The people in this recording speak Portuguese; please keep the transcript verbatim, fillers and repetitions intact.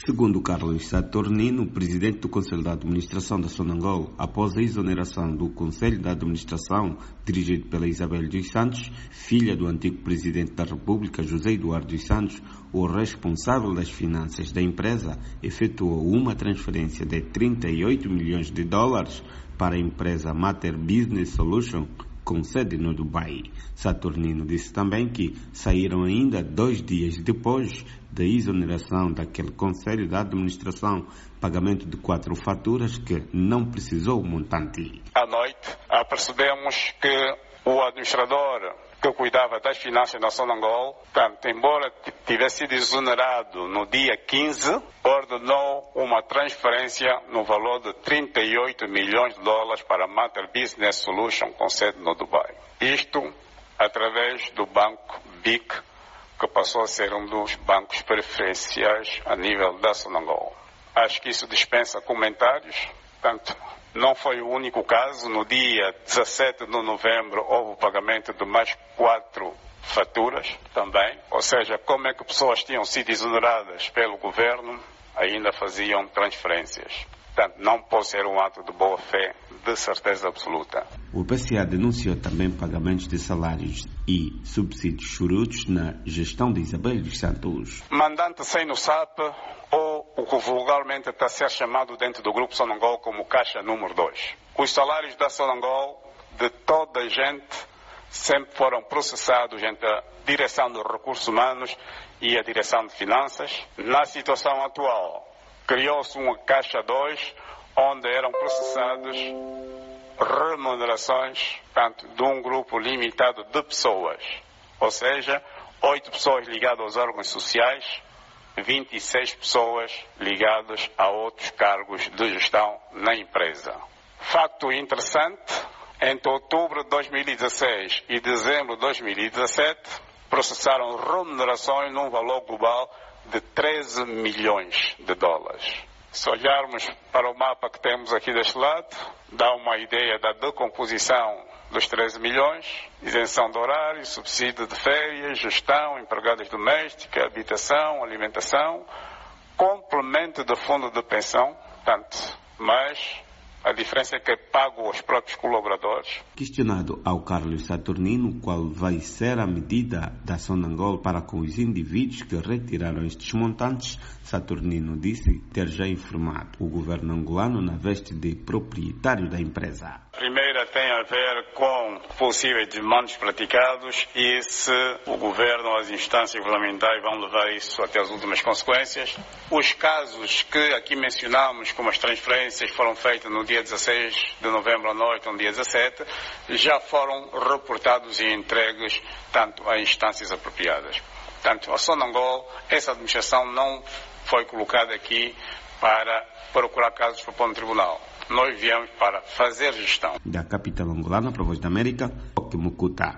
Segundo Carlos Saturnino, presidente do Conselho de Administração da Sonangol, após a exoneração do Conselho de Administração, dirigido pela Isabel dos Santos, filha do antigo presidente da República, José Eduardo dos Santos, o responsável das finanças da empresa efetuou uma transferência de trinta e oito milhões de dólares para a empresa Mater Business Solution, com sede no Dubai. Saturnino disse também que saíram ainda dois dias depois da exoneração daquele Conselho de Administração pagamento de quatro faturas que não precisou o montante. À noite, percebemos que o administrador que cuidava das finanças da Sonangol, portanto, embora tivesse sido exonerado no dia quinze, ordenou uma transferência no valor de trinta e oito milhões de dólares para a Mater Business Solution, com sede no Dubai. Isto através do banco B I C, que passou a ser um dos bancos preferenciais a nível da Sonangol. Acho que isso dispensa comentários, portanto, não foi o único caso. No dia dezassete de novembro houve o pagamento de mais quatro faturas também. Ou seja, como é que pessoas tinham sido exoneradas pelo governo ainda faziam transferências. Portanto, não pode ser um ato de boa-fé, de certeza absoluta. O P C A denunciou também pagamentos de salários e subsídios chorutos na gestão de Isabel dos Santos. Mandante sem no S A P, ou o que vulgarmente está a ser chamado dentro do Grupo Sonangol como Caixa número dois. Os salários da Sonangol, de toda a gente, sempre foram processados entre a Direção dos Recursos Humanos e a Direção de Finanças. Na situação atual, criou-se uma Caixa dois, onde eram processadas remunerações, portanto, de um grupo limitado de pessoas. Ou seja, oito pessoas ligadas aos órgãos sociais, vinte e seis pessoas ligadas a outros cargos de gestão na empresa. Facto interessante, entre outubro de dois mil e dezasseis e dezembro de dois mil e dezassete, processaram remunerações num valor global de treze milhões de dólares. Se olharmos para o mapa que temos aqui deste lado, dá uma ideia da decomposição dos treze milhões, isenção de horário, subsídio de férias, gestão, empregadas domésticas, habitação, alimentação, complemento de fundo de pensão, tanto, mas a diferença é que é pago aos próprios colaboradores. Questionado ao Carlos Saturnino qual vai ser a medida da Sonangol para com os indivíduos que retiraram estes montantes, Saturnino disse ter já informado o governo angolano na veste de proprietário da empresa. A primeira tem a ver com possíveis desmandos praticados e se o governo ou as instâncias governamentais vão levar isso até as últimas consequências. Os casos que aqui mencionamos, como as transferências foram feitas no dia dezasseis de novembro à noite, no dia dezassete, já foram reportados e entregues tanto a instâncias apropriadas. Portanto, a Sonangol, essa administração não foi colocada aqui para procurar casos para pôr no tribunal. Nós viemos para fazer gestão. Da capital angolana, para a Voz da América, Mucuta.